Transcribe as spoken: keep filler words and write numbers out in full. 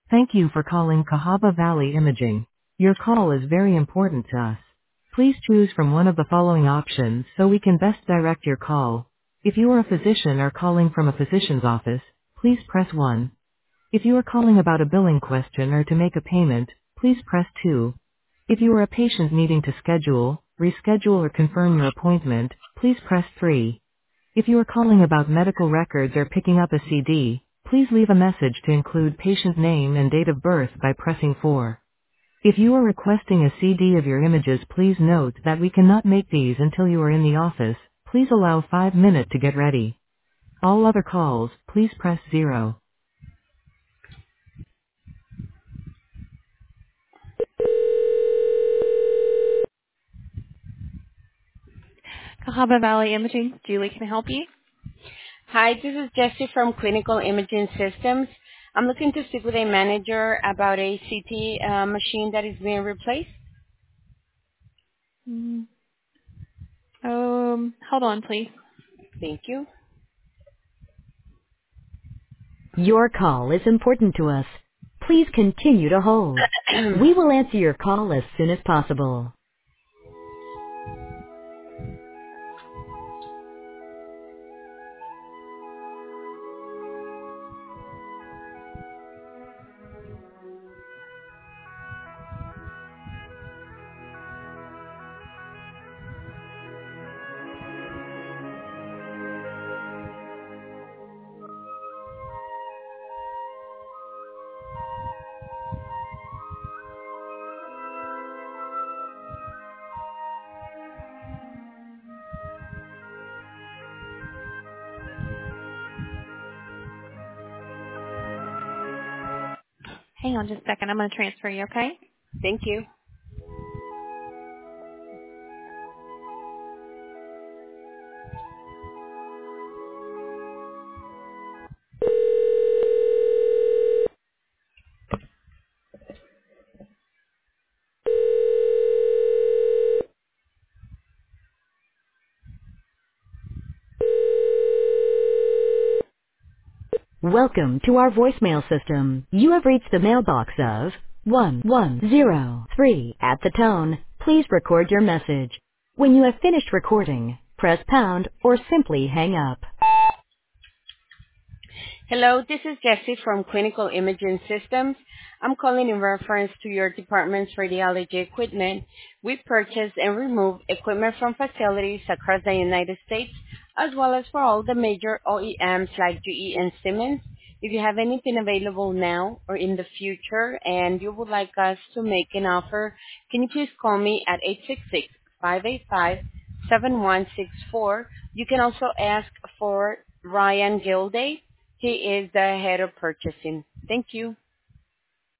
Thank you for calling Cahaba Valley Imaging. Your call is very important to us. Please choose from one of the following options so we can best direct your call. If you are a physician or calling from a physician's office, please press one. If you are calling about a billing question or to make a payment, please press two. If you are a patient needing to schedule, reschedule or confirm your appointment, please press three. If you are calling about medical records or picking up a C D, please leave a message to include patient name and date of birth by pressing four. If you are requesting a C D of your images, please note that we cannot make these until you are in the office. Please allow five minutes to get ready. All other calls, please press zero. Cahaba Valley Imaging. Julie, can I help you? Hi, this is Jessie from Clinical Imaging Systems. I'm looking to speak with a manager about a C T uh, machine that is being replaced. Mm, Um, hold on, please. Thank you. Your call is important to us. Please continue to hold. We will answer your call as soon as possible. Hang on just a second. I'm going to transfer you, okay? Thank you. Welcome to our voicemail system. You have reached the mailbox of one one zero three. At the tone, please record your message. When you have finished recording, press pound or simply hang up. Hello, this is Jessie from Clinical Imaging Systems. I'm calling in reference to your department's radiology equipment. We purchase and remove equipment from facilities across the United States, as well as for all the major O E Ms like G E and Siemens. If you have anything available now or in the future and you would like us to make an offer, can you please call me at eight six six, five eight five, seven one six four. You can also ask for Ryan Gilday. He is the head of purchasing. Thank you.